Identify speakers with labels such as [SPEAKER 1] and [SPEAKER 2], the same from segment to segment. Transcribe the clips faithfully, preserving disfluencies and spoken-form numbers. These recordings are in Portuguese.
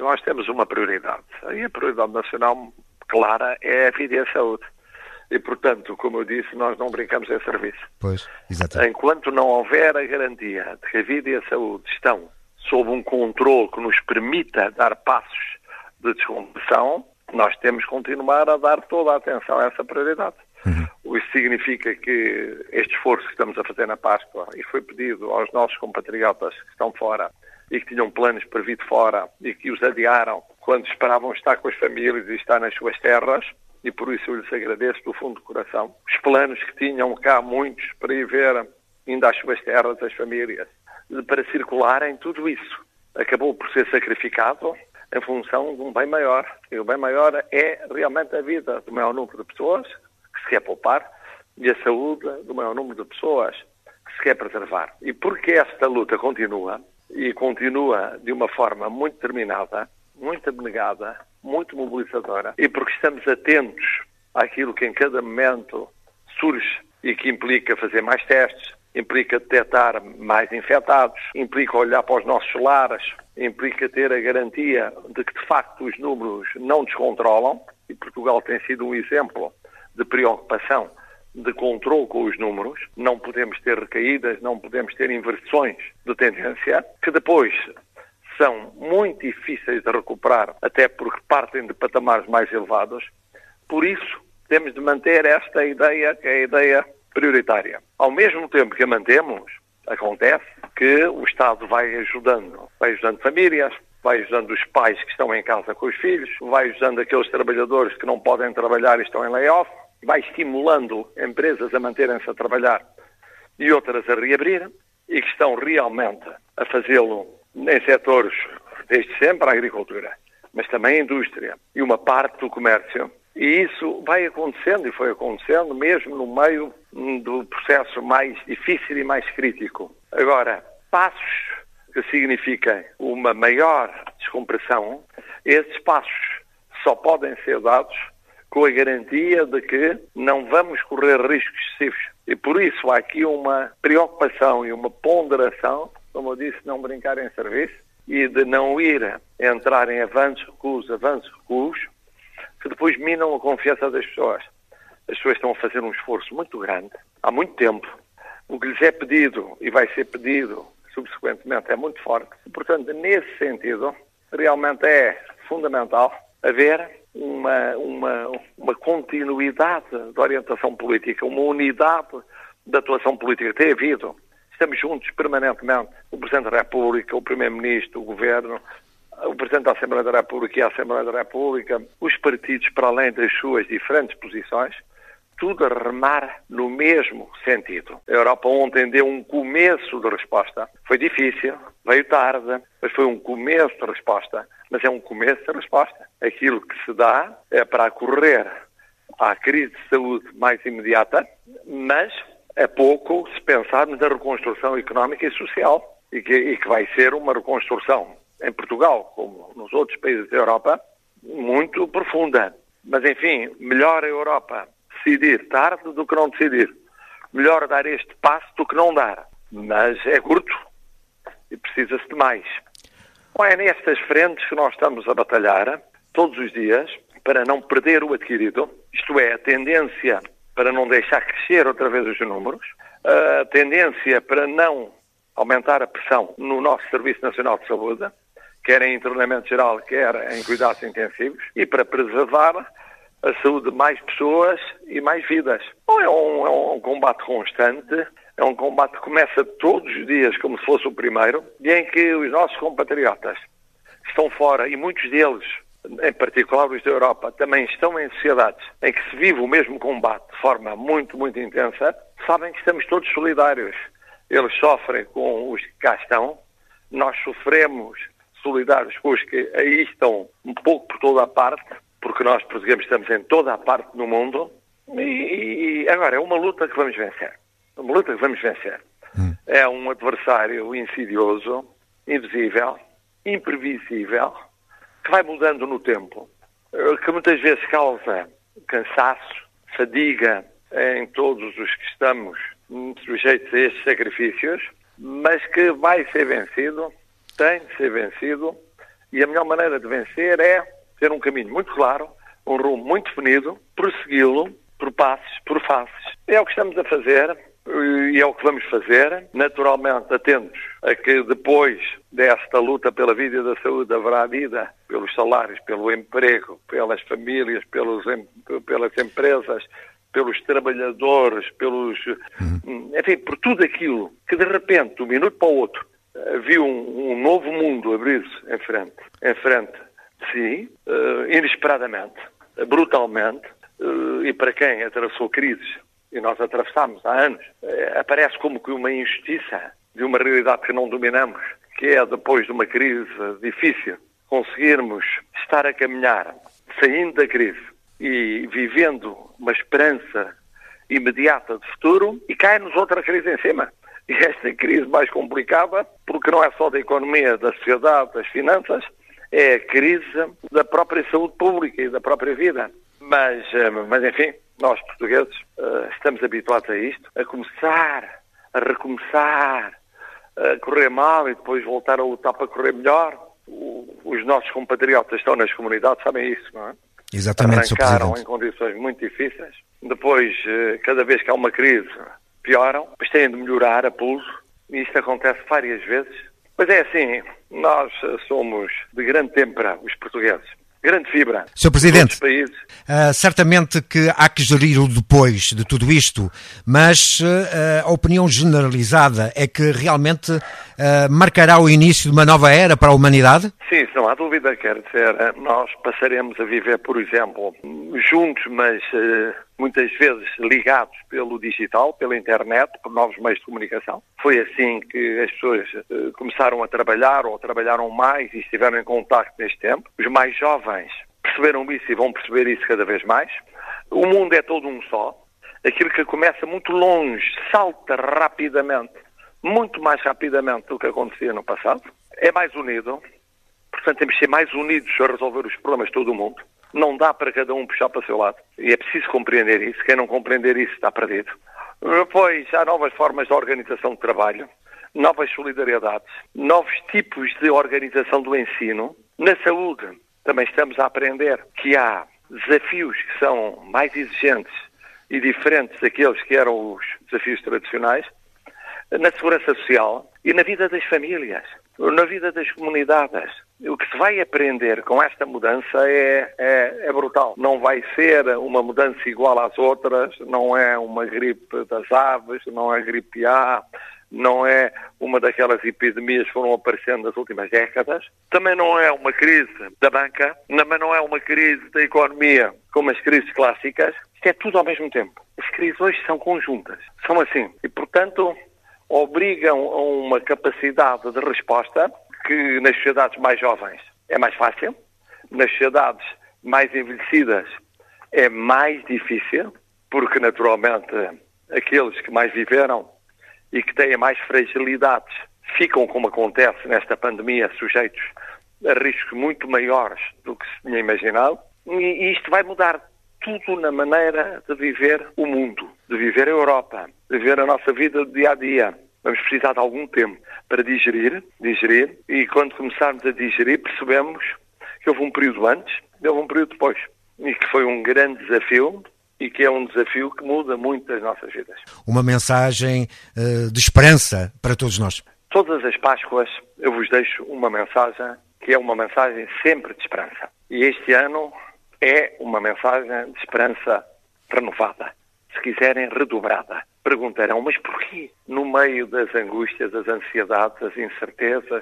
[SPEAKER 1] nós temos uma prioridade. E a prioridade nacional clara é a vida e a saúde. E, portanto, como eu disse, nós não brincamos em serviço.
[SPEAKER 2] Pois, exatamente.
[SPEAKER 1] Enquanto não houver a garantia de que a vida e a saúde estão sob um controle que nos permita dar passos de descompressão, nós temos que continuar a dar toda a atenção a essa prioridade. Uhum. Isso significa que este esforço que estamos a fazer na Páscoa, e foi pedido aos nossos compatriotas que estão fora e que tinham planos para vir de fora e que os adiaram quando esperavam estar com as famílias e estar nas suas terras, e por isso eu lhes agradeço do fundo do coração. Os planos que tinham cá muitos para ir ver ainda às suas terras, as famílias, para circularem, tudo isso acabou por ser sacrificado em função de um bem maior. E o bem maior é realmente a vida do maior número de pessoas que se quer poupar e a saúde do maior número de pessoas que se quer preservar. E porque esta luta continua, e continua de uma forma muito determinada, muito abnegada, muito mobilizadora, e porque estamos atentos àquilo que em cada momento surge e que implica fazer mais testes, implica detectar mais infectados, implica olhar para os nossos lares, implica ter a garantia de que, de facto, os números não descontrolam, e Portugal tem sido um exemplo de preocupação, de controle com os números. Não podemos ter recaídas, não podemos ter inversões de tendência, que depois são muito difíceis de recuperar, até porque partem de patamares mais elevados. Por isso, temos de manter esta ideia, que é a ideia prioritária. Ao mesmo tempo que a mantemos, acontece que o Estado vai ajudando, vai ajudando famílias, vai ajudando os pais que estão em casa com os filhos, vai ajudando aqueles trabalhadores que não podem trabalhar e estão em layoff, vai estimulando empresas a manterem-se a trabalhar e outras a reabrir, e que estão realmente a fazê-lo em setores, desde sempre, a agricultura, mas também a indústria e uma parte do comércio. E isso vai acontecendo, e foi acontecendo, mesmo no meio do processo mais difícil e mais crítico. Agora, passos que significam uma maior descompressão, esses passos só podem ser dados com a garantia de que não vamos correr riscos excessivos. E por isso há aqui uma preocupação e uma ponderação, como eu disse, não brincar em serviço e de não ir entrar em avanços, recuos, avanços, recuos, que depois minam a confiança das pessoas. As pessoas estão a fazer um esforço muito grande, há muito tempo. O que lhes é pedido e vai ser pedido subsequentemente é muito forte. Portanto, nesse sentido, realmente é fundamental haver uma, uma, uma continuidade de orientação política, uma unidade de atuação política. Tem havido. Estamos juntos permanentemente. O Presidente da República, o Primeiro-Ministro, o Governo, o Presidente da Assembleia da República e a Assembleia da República, os partidos, para além das suas diferentes posições, tudo a remar no mesmo sentido. A Europa ontem deu um começo de resposta. Foi difícil, veio tarde, mas foi um começo de resposta. Mas é um começo de resposta. Aquilo que se dá é para correr à crise de saúde mais imediata, mas é pouco se pensarmos na reconstrução económica e social, e que, e que vai ser uma reconstrução em Portugal, como nos outros países da Europa, muito profunda. Mas, enfim, melhor a Europa decidir tarde do que não decidir. Melhor dar este passo do que não dar. Mas é curto e precisa-se de mais. Bom, é nestas frentes que nós estamos a batalhar todos os dias para não perder o adquirido, isto é, a tendência para não deixar crescer outra vez os números, a tendência para não aumentar a pressão no nosso Serviço Nacional de Saúde, quer em internamento geral, quer em cuidados intensivos, e para preservar a saúde de mais pessoas e mais vidas. Bom, é, um, é um combate constante, é um combate que começa todos os dias como se fosse o primeiro, e em que os nossos compatriotas estão fora, e muitos deles, em particular os da Europa, também estão em sociedades em que se vive o mesmo combate de forma muito, muito intensa, sabem que estamos todos solidários. Eles sofrem com os que cá estão, nós sofremos solidários com os que aí estão um pouco por toda a parte, porque nós, portugueses, estamos em toda a parte do mundo, e, e agora é uma luta que vamos vencer. Uma luta que vamos vencer. Hum. É um adversário insidioso, invisível, imprevisível, que vai mudando no tempo, que muitas vezes causa cansaço, fadiga em todos os que estamos sujeitos a estes sacrifícios, mas que vai ser vencido, tem de ser vencido, E a melhor maneira de vencer é ter um caminho muito claro, um rumo muito definido, prossegui-lo por passos, por fases. É o que estamos a fazer e é o que vamos fazer, naturalmente atentos a que depois desta luta pela vida e da saúde haverá vida pelos salários, pelo emprego, pelas famílias, pelos, pelas empresas, pelos trabalhadores, pelos, uhum. enfim, por tudo aquilo que de repente, de um minuto para o outro, viu um, um novo mundo abrir-se em frente, em frente, sim, uh, inesperadamente, brutalmente, uh, e para quem atravessou crises, e nós atravessámos há anos, uh, aparece como que uma injustiça de uma realidade que não dominamos, que é depois de uma crise difícil, conseguirmos estar a caminhar, saindo da crise e vivendo uma esperança imediata de futuro, e cai-nos outra crise em cima. E esta crise mais complicada, porque não é só da economia, da sociedade, das finanças, é a crise da própria saúde pública e da própria vida. Mas, mas enfim, nós portugueses estamos habituados a isto, a começar, a recomeçar, a correr mal e depois voltar a lutar para correr melhor. Os nossos compatriotas estão nas comunidades, sabem isso, não é?
[SPEAKER 2] Exatamente,
[SPEAKER 1] arrancaram em condições muito difíceis. Depois, cada vez que há uma crise, pioram, mas têm de melhorar a pulso, e isto acontece várias vezes. Mas é assim, nós somos de grande tempera, os portugueses, grande fibra.
[SPEAKER 2] senhor Presidente,
[SPEAKER 1] países.
[SPEAKER 2] Uh, certamente que há que gerir o depois de tudo isto, mas uh, a opinião generalizada é que realmente uh, marcará o início de uma nova era para a humanidade?
[SPEAKER 1] Sim, isso não há dúvida, quer dizer, nós passaremos a viver, por exemplo, juntos, mas uh, muitas vezes ligados pelo digital, pela internet, por novos meios de comunicação. Foi assim que as pessoas uh, começaram a trabalhar, ou trabalharam mais e estiveram em contacto neste tempo. Os mais jovens perceberam isso e vão perceber isso cada vez mais. O mundo é todo um só. Aquilo que começa muito longe, salta rapidamente, muito mais rapidamente do que acontecia no passado. É mais unido. Portanto, temos de ser mais unidos a resolver os problemas de todo o mundo. Não dá para cada um puxar para o seu lado. E é preciso compreender isso. Quem não compreender isso está perdido. Depois, há novas formas de organização de trabalho, novas solidariedades, novos tipos de organização do ensino. Na saúde, também estamos a aprender que há desafios que são mais exigentes e diferentes daqueles que eram os desafios tradicionais. Na segurança social e na vida das famílias, na vida das comunidades. O que se vai aprender com esta mudança é, é, é brutal. Não vai ser uma mudança igual às outras, não é uma gripe das aves, não é gripe A, não é uma daquelas epidemias que foram aparecendo nas últimas décadas. Também não é uma crise da banca, também não é uma crise da economia como as crises clássicas. Isto é tudo ao mesmo tempo. As crises hoje são conjuntas, são assim. E, portanto, obrigam a uma capacidade de resposta que nas sociedades mais jovens é mais fácil, nas sociedades mais envelhecidas é mais difícil, porque naturalmente aqueles que mais viveram e que têm mais fragilidades ficam, como acontece nesta pandemia, sujeitos a riscos muito maiores do que se tinha imaginado. E isto vai mudar tudo na maneira de viver o mundo, de viver a Europa, de viver a nossa vida do dia a dia. Vamos precisar de algum tempo para digerir, digerir, e quando começarmos a digerir percebemos que houve um período antes e houve um período depois. E que foi um grande desafio e que é um desafio que muda muito as nossas vidas.
[SPEAKER 2] Uma mensagem uh, de esperança para todos nós.
[SPEAKER 1] Todas as Páscoas eu vos deixo uma mensagem que é uma mensagem sempre de esperança. E este ano é uma mensagem de esperança renovada, se quiserem redobrada. Perguntarão, mas porquê? No meio das angústias, das ansiedades, das incertezas,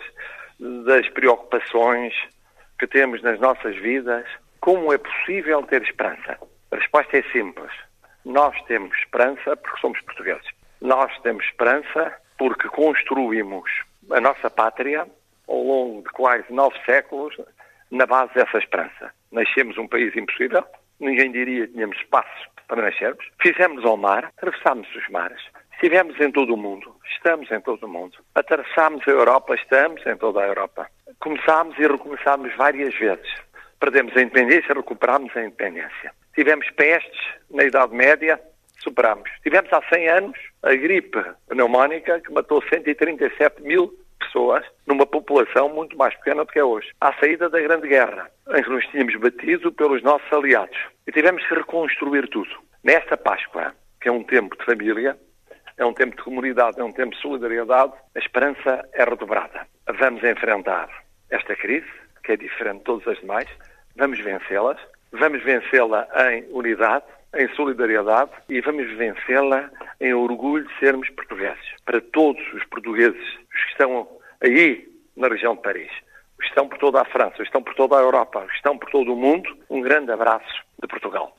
[SPEAKER 1] das preocupações que temos nas nossas vidas, como é possível ter esperança? A resposta é simples. Nós temos esperança porque somos portugueses. Nós temos esperança porque construímos a nossa pátria ao longo de quase nove séculos na base dessa esperança. Nascemos um país impossível, ninguém diria que tínhamos espaço para nascermos. Fizemos ao mar, atravessámos os mares. Estivemos em todo o mundo, estamos em todo o mundo. Atravessámos a Europa, estamos em toda a Europa. Começámos e recomeçámos várias vezes. Perdemos a independência, recuperámos a independência. Tivemos pestes na Idade Média, superámos. Tivemos há cem anos a gripe pneumónica que matou cento e trinta e sete mil pessoas numa população muito mais pequena do que é hoje. À saída da Grande Guerra, em que nos tínhamos batido pelos nossos aliados e tivemos que reconstruir tudo. Nesta Páscoa, que é um tempo de família, é um tempo de comunidade, é um tempo de solidariedade, a esperança é redobrada. Vamos enfrentar esta crise, que é diferente de todas as demais, vamos vencê-las, vamos vencê-la em unidade, em solidariedade e vamos vencê-la em orgulho de sermos portugueses. Para todos os portugueses, os que estão aí na região de Paris, os que estão por toda a França, os que estão por toda a Europa, os que estão por todo o mundo, um grande abraço de Portugal.